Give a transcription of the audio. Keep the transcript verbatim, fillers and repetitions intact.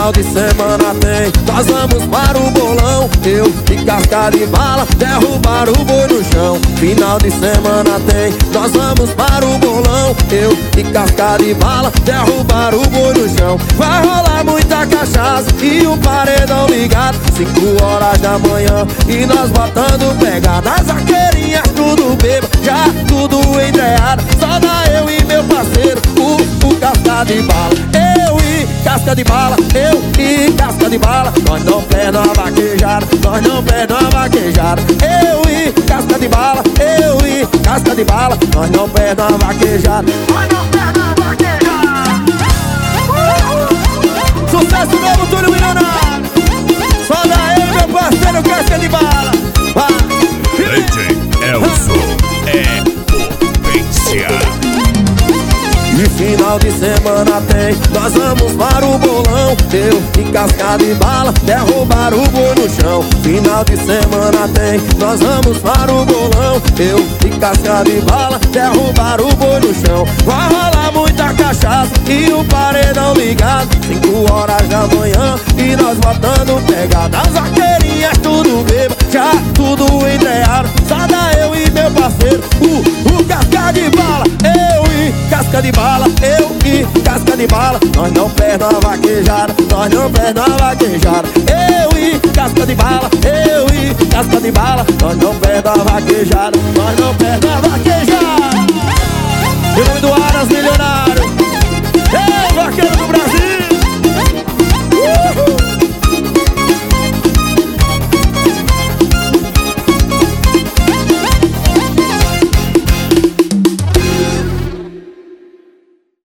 final de semana tem, nós vamos para o bolão. Eu e casca de bala, derrubar o boi no chão. Final de semana tem, nós vamos para o bolão. Eu e casca de bala, derrubar o boi no chão. Vai rolar muita cachaça e o paredão ligado, cinco horas da manhã e nós botando pegada. As arqueirinhas tudo bebo, já tudo entreado. Só dá eu e meu parceiro, o, o casca de bala. Eu e casca de bala, eu e casca de bala. Nós não perdemos a vaquejada, nós não perdemos a vaquejada. Eu e casca de bala, eu e casca de bala. Nós não perdemos a vaquejada, nós não perdemos a vaquejada. Sucesso novo, Túlio Milionário. Só dá eu e meu parceiro, casca de bala. D J Elson é potência. E final de semana tem, nós vamos para o bolão. Eu e casca de bala, derrubar o boi no chão. Final de semana tem, nós vamos para o bolão. Eu e casca de bala, derrubar o boi no chão. Vai rolar muita cachaça e o paredão ligado, cinco horas da manhã e nós botando pegada. As arqueirinhas tudo bebo, já tudo entreado. Só dá eu e meu parceiro, o, o casca de bala. Eu e casca de bala, eu e casca de bala. Nós não perdemos a vaquejada, nós não perdemos a vaquejada. Eu e casca de bala, eu e casca de bala. Nós não perdemos a vaquejada, nós não perdemos a vaquejada.